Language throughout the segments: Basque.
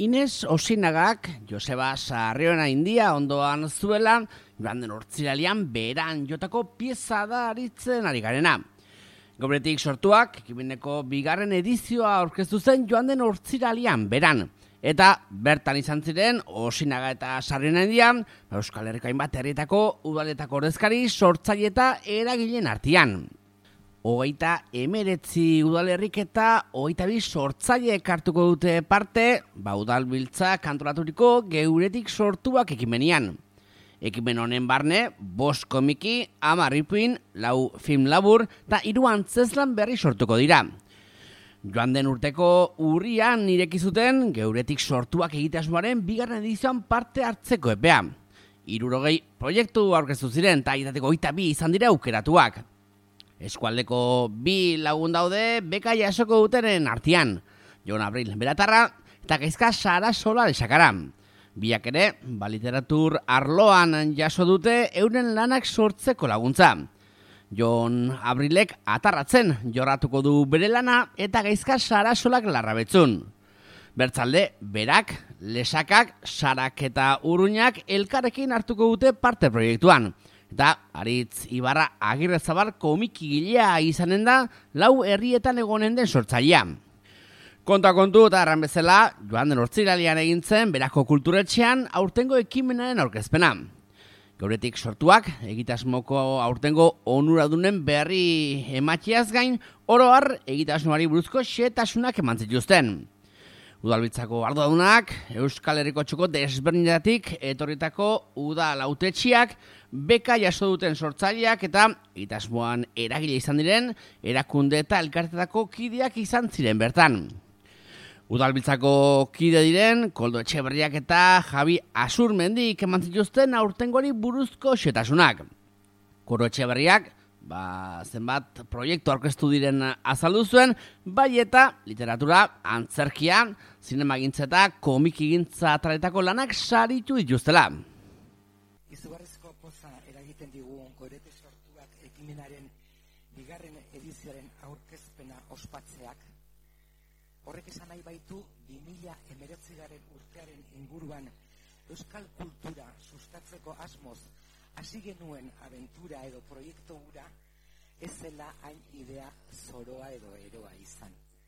Ines Osinagak Joseba Sarriona India ondoan zuela, joan den hortziralian beran jotako pieza da aritzen ari garena. Gobretik sortuak, ekimeneko bigarren edizioa aurkeztu zen joan den hortziralian beran. Eta bertan izan ziren Osinaga eta Sarriona India, Euskal Herriko hainbat herrietako udaletako ordezkari, sortzaile eta eragileen artean. 39 udalerrik eta 22 sortzaileek hartuko dute parte, udalbiltza kantolaturiko geuretik sortuak ekimenian. Ekimen honen barne, 5 komiki, 10 ipuin, 4 film labur eta 3 antzezlan berri sortuko dira. Joan den urteko urrian ireki zuten geuretik sortuak egitasmoaren bigarren edizioan parte hartzeko epea. 60 proiektu aurkeztu ziren eta haietako 22 izan dira aukeratuak. Eskualdeko 2 lagun daude beka jasoko dutenen artean. Jon Abril Beratarra eta Gaizka Sarasola Lexakara. Biak ere, literatur arloan jaso dute euren lanak sortzeko laguntza. Jon Abrilek Atarratzen jorratuko du bere lana eta Gaizka Sarasolak Larrabetzun. Bertzalde, Berak, Lesakak, Sarak eta Uruñak elkarrekin hartuko dute parte proiektuan. Eta Aritz Ibarra Agirrezabal komikigilea izanen da 4 herrietan egonen den sortzailea. Kontua kontu eta erran bezala, joan den hortziralian egin zen Berako kulturetxean aurtengo ekimenaren aurkezpena. Geuretik sortuak, egitasmoko aurtengo onuradunen berri ematxiaz gain, oro har egitasmoari buruzko xehetasunak eman zituzten. Udalbiltzako arduradunak, Euskal Herriko txoko desberdinetatik etorritako udal hautetxiak, beka jaso duten sortzaileak eta egitasmoan eragile izan diren, erakunde eta elkartetako kideak izan ziren bertan. Udalbiltzako kide diren, Koldo Etxeberriak eta Javi Asurmendik eman zituzten aurtengoari buruzko xehetasunak. Koldo Etxeberriak, zenbat proiektu aurkeztu diren azaldu zuen, bai eta literatura, antzerkia, zinemagintza eta komikigintza ataletako lanak saritu dituztela. Izugarrizko poza eragiten digu Geuretik sortuak ekimenaren bigarren edizioaren aurkezpena ospatzeak. Horrek esan nahi baitu 2019 urtearen inguruan euskal kultura sustatzeko asmoz hasi genuen abentura edo proiektu hura ez zela hain idea zoroa edo eroa izan.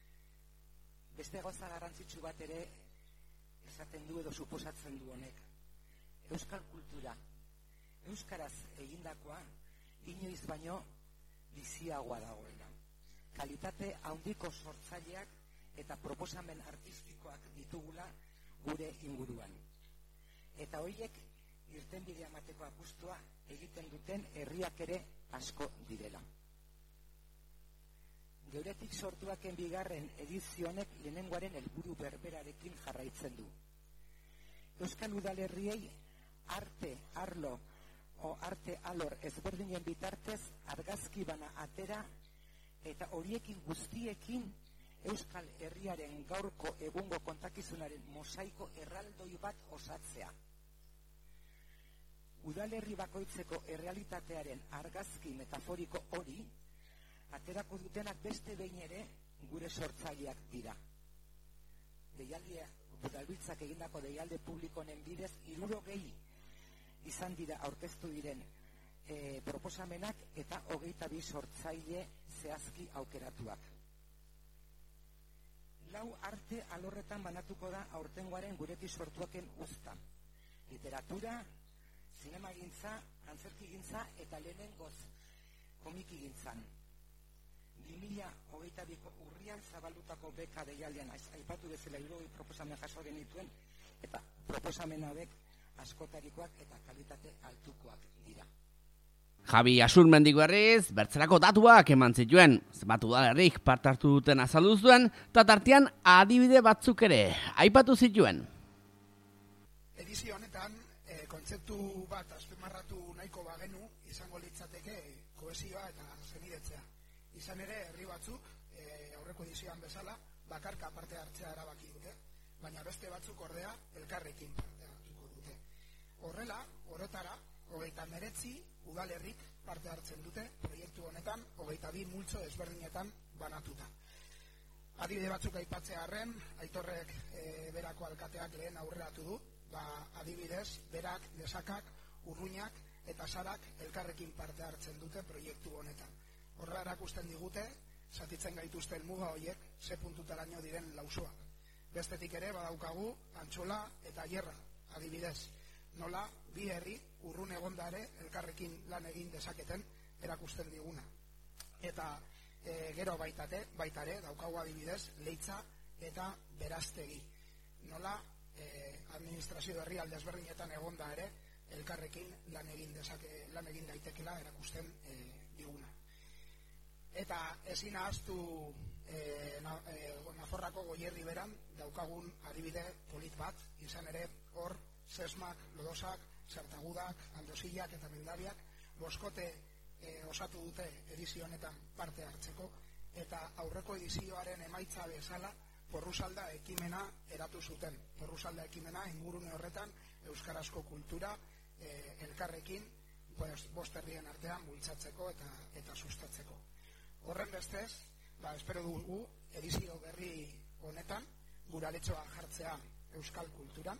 Beste gauza garrantzitsu bat ere esaten du edo suposatzen du honek. Euskal kultura, euskaraz egindakoa, inoiz baino biziagoa dagoela. Kalitate handiko sortzaileak eta proposamen artistikoak ditugula gure inguruan. Eta horiek irtenbidea emateko apustua egiten duten herriak ere asko direla. Geuretik sortuaken bigarren edizionek lehenengoaren helburu berberarekin jarraitzen du. Euskal udalerriei arte alor ezberdinen bitartez argazki bana atera eta horiekin guztiekin Euskal Herriaren gaurko egungo kontakizunaren mosaiko erraldoi bat osatzea. Udalerri bakoitzeko errealitatearen argazki metaforiko hori aterako dutenak beste behin ere gure sortzaileak dira. Udalbiltzak egindako deialde publikonen bidez 60 izan dira aurkeztu diren proposamenak eta 22 sortzaile zehazki aukeratuak. 4 arte alorretan banatuko da aurtengoaren Geuretik sortuaken uzta. Literatura, zinemagintza, antzerkigintza eta lehenengoz komikigintzan. 2022ko urrian zabaldutako beka deialdean aipatu bezala 60 proposamen jaso genituen eta proposamen hauek askotarikoak eta kalitate altukoak dira. Javi Asurmendik berriz, bertzerako datuak eman zituen, zenbat udalerrik parte hartu duten azaldu zuen, eta tartean adibide batzuk ere aipatu zituen. Edizio honetan, kontzeptu bat azpimarratu nahiko bagenu, izango litzateke kohesioa eta senidetzea. Izan ere, herri batzuk, aurreko edizioan bezala, bakarka parte hartzea erabaki dute, baina beste batzuk ordea elkarrekin parte hartuko dute. Horrela, orotara, 39 udalerrik parte hartzen dute proiektu honetan 22 multzo ezberdinetan banatuta. Adibide batzuk aipatzearren, Aitorrek berako alkateak lehen aurreratu du, adibidez, berak, Lesakak, Urruñak eta Sarak elkarrekin parte hartzen dute proiektu honetan. Horra erakusten digute, zatitzen gaituzten muga horiek, ze puntutaraino diren lausoak. Bestetik ere, badaukagu, Antxola eta Gerra, adibidez. Nola, bi herri, urrun egonda ere, elkarrekin lan egin dezaketen erakusten diguna. Eta gero baita ere, daukagu adibidez, Leitza eta Beraztegi. Nola, administrazio herrialde ezberdinetan egonda ere, elkarrekin lan egin daitekela erakusten diguna. Eta ezin ahaztu Nafarroako Goierri beran daukagun adibide polit bat, izan ere hor Sesmak, Lodosak, Sartagudak, Andosillak eta Mendabiak boskote osatu dute edizio honetan parte hartzeko, eta aurreko edizioaren emaitza bezala Porrusalda ekimena eratu zuten. Porrusalda ekimena ingurune horretan euskarazko kultura elkarrekin bost herrien artean bultzatzeko eta sustatzeko. Horren bestez, espero dugu edizio berri honetan guraletxoa jartzea euskal kulturan.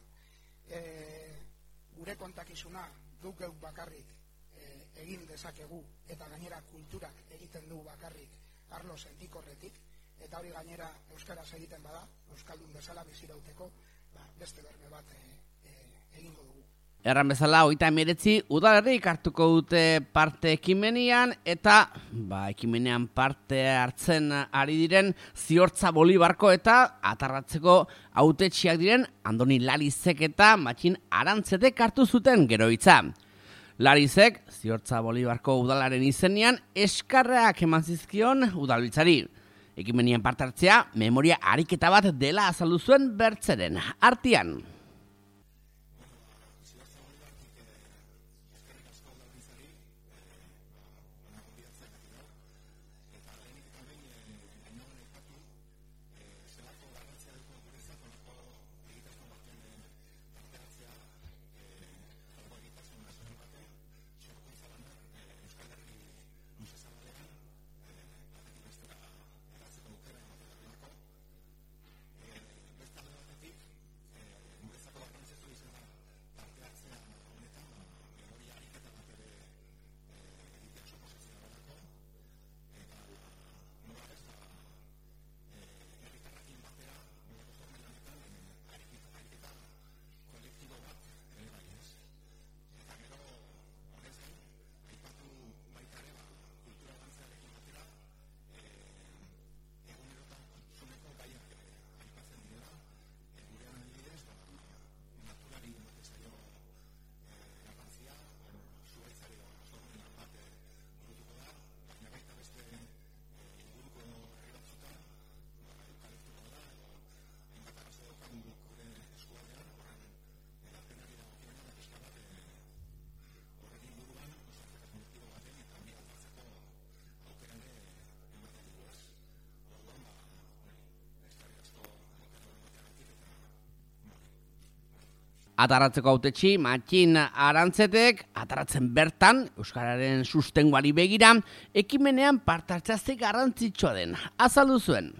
Gure kontakizuna duk geuk bakarrik egin dezakegu, eta gainera kulturak egiten du bakarrik arlo sentikorretik, eta hori gainera euskaraz egiten bada, euskaldun bezala bizirauteko, beste berme bat egingo dugu. Erran bezala, 39 udalerrik hartuko dute parte ekimenian, eta ekimenean parte hartzen ari diren Ziortza Bolibarko eta Atarratzeko hautetsiak diren Andoni Larizek eta Matxin Arantzetek hartu zuten gero hitza. Larizek, Ziortza Bolibarko udalaren izenean, eskarrak eman zizkion udalbiltzari. Ekimenian parte hartzea, memoria ariketa bat dela azaldu zuen bertzeren artean. Atarratzeko hautetsi Matxin Arantzetek Atarratzen bertan euskararen sustengoari begira ekimenean parte hartzea ze garrantzitsua den azaldu zuen.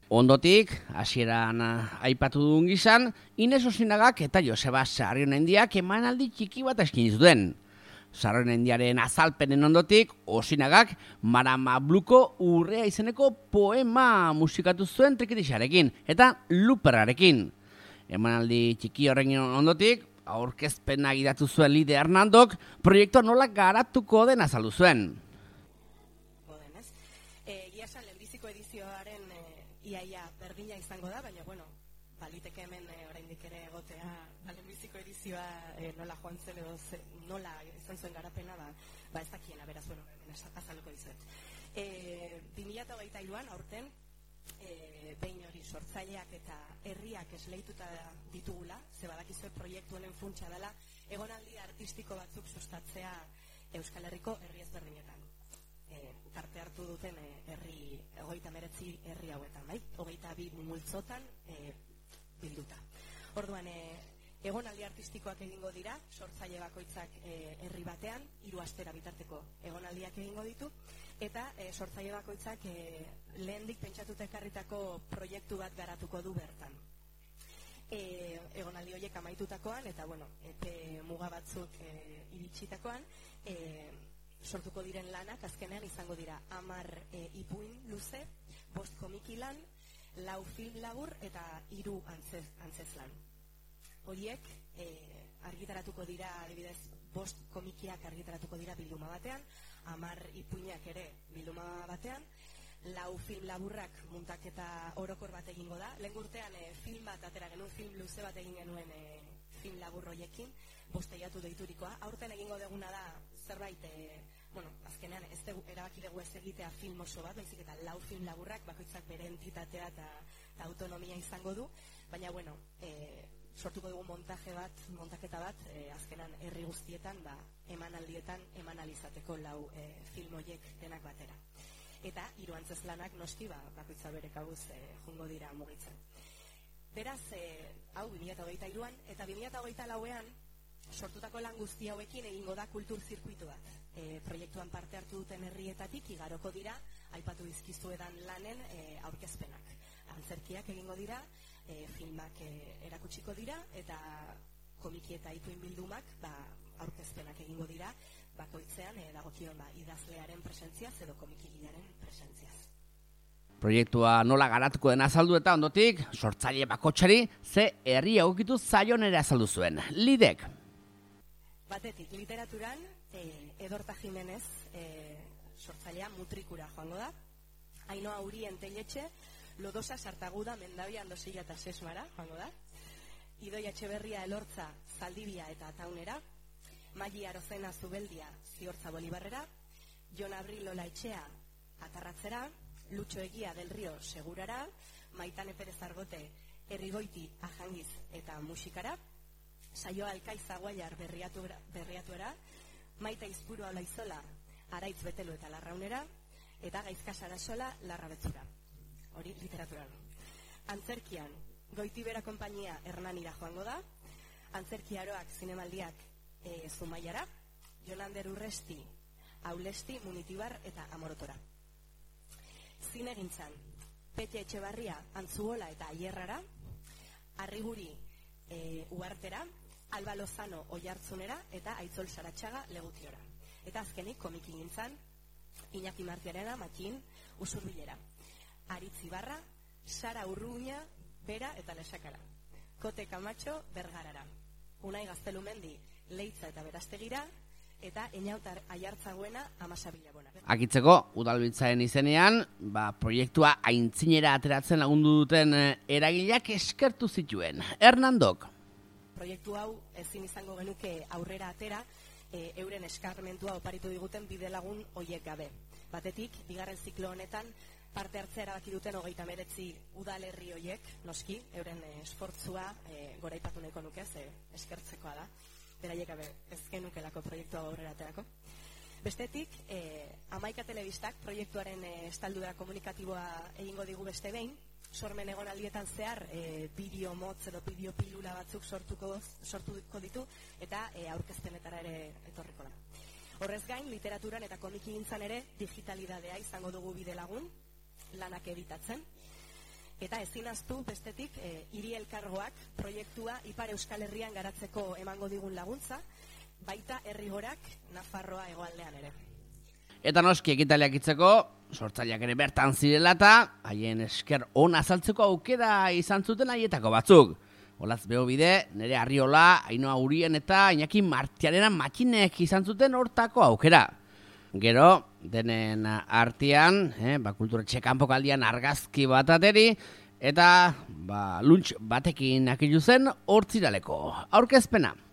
Ondotik, hasieran aipatu dugun gizan, Ines Osinagak eta Joseba Sarrionendiak emanaldi txiki bat eskaini zuten. Sarrionendiaren azalpenen ondotik, Osinagak Maramabluko urrea izeneko poema musikatu zuen trikitixarekin eta luperrarekin. Emanaldi txiki horren ondotik, aurkezpena gidatu zuen Lide Hernandok proiektua nola garatuko den azaldu zuen. Giasan lehenbiziko edizioaren iaia berdina izango da, baina baliteke hemen oraindik ere egotea lehenbiziko edizioa nola joan zen edo nola izan zuen garapena, ez dakiena, beraz, azalduko dizuet. 2023an aurten, behin hori sortzaileak eta herriak esleituta ditugula, ze badakizue proiektu honen funtsa dela, egonaldi artistiko batzuk sustatzea Euskal Herriko herri ezberdinetan. Parte hartu duten herri, 29 herri hauetan, 22 multzotan bilduta. Orduan, egonaldi artistikoak egingo dira, sortzaile bakoitzak herri batean, 3 astera bitarteko egonaldiak egingo ditu, eta sortzaile bakoitzak lehendik pentsatuta ekarritako proiektu bat garatuko du bertan. Egonaldi horiek amaitutakoan, eta epe muga batzuk iritsitakoan, sortuko diren lanak azkenean izango dira 10 ipuin luze, 5 komiki lan, 4 film labur eta 3 antzezlan. Horiek argitaratuko dira, adibidez, 5 komikiak argitaratuko dira bilduma batean, 10 ipuinak ere bilduma batean, 4 film laburrak muntaketa orokor bat egingo da. Lehen urtean film bat atera genuen, film luze bat egin genuen film labur horiekin, 5 teiatu deiturikoa. Aurten egingo duguna da zerbait, azkenean erabaki dugu ez egitea film oso bat, baizik eta 4 film laburrak, bakoitzak bere entitatea eta autonomia izango du, baina sortuko dugu montaketa bat, azkenan herri guztietan, emanaldietan emanalizateko 4 film horiek denak batera. Eta 3 antzezlanak noski, bakoitza bere kabuz jungo dira mugitzen. Beraz, hau 2023an, eta 2024an sortutako lan guzti hauekin egingo da kultur zirkuitu bat. Proiektuan parte hartu duten herrietatik igaroko dira, aipatu dizkizuedan lanen aurkezpenak. Antzerkiak egingo dira, filmak erakutsiko dira, eta komiki eta ipuin bildumak aurkezpenak egingo dira, bakoitzean dagokion idazlearen presentziaz edo komikigilaren presentziaz. Proiektua nola garatuko den azaldu eta ondotik, sortzaile bakotsari ze herri egokitu zaion ere azaldu zuen. Lidek. Batetik, literaturan, Edorta Jimenez sortzailea Mutrikura joango da. Ainhoa Urien Teiletxe, Lodosa Sartaguda Mendabia Andosilla eta Sesmara joango da. Idoia Etxeberria Elortza Zaldibia eta Taunera. Magi Arozena Zubeldia Ziortza Bolibarrera. Jon Abril Olaetxea Atarratzera. Lutxo Egia del Rio Segurara. Maitane Perez Argote Herrigoiti Ajangiz eta Musikara. Saioa Alkaiza Guaiar Berriatuera. Maita Izpurua Olaizola Araitz Betelu eta Larraunera. Eta Gaizka Sarasola Larrabetzura. Hori literaturan. Antzerkian Goitibera Konpainia Hernanira joango da. Antzerkiaroak zinemaldiak Zumaiara. Jonander Urresti Aulesti Munitibar eta Amorotora. Zinegintzan Pete Etxebarria Antzuola eta Aierrara. Arriguri Uartera. Alba Lozano Oiartzunera eta Aitzol Saratxaga Legutiora. Eta azkenik komiki gintzan Iñaki Martiarena Makin Usurbilera. Aritz Ibarra, Sara Urruña, Bera eta Lesakara. Kote Camacho Bergarara. Unai Gaztelumendi Leitza eta Berastegira. Eta Eñautar Aiartzagoena Amasabilabona. Akitzeko, udalbiltzaren izenean, proiektua aintzinera ateratzen lagundu duten eragileak eskertu zituen. Hernandok. Proiektu hau ezin izango genuke aurrera atera, euren eskarmentua oparitu diguten bidelagun hoiek gabe. Batetik, bigarren ziklo honetan, parte hartzea erabaki duten 39 udalerri hoiek, noski, euren esfortzua goraipatu nahiko nuke, eskertzekoa da, beraiek gabe ez genukelako proiektua aurrera aterako. Bestetik, 11 telebistak proiektuaren estaldura komunikatiboa egingo digu beste behin, sormen egonaldietan zehar bideo motz edo bideo pilula batzuk sortuko ditu eta aurkezpenetara ere etorriko da. Horrez gain, literaturan eta komikigintzan ere digitalidadea izango dugu bidelagun lanak editatzen. Eta ezinaztu bestetik hiri elkargoak proiektua Ipar Euskal Herrian garatzeko emango digun laguntza, baita herrigorak Nafarroa hegoaldean ere. Eta noski ekitaliak itzeko, sortzaileak ere bertan zirela eta haien esker ona azaltzeko aukera izan zuten haietako batzuk. Olaz beho bide, nire Arriola, Ainhoa Urien eta Iñaki Martiarena matxinek izan zuten hortako aukera. Gero, denen artean, kulturetxe kanpokaldian argazki bat ateri, eta lunch batekin akilu zen hortziraleko aurkezpena.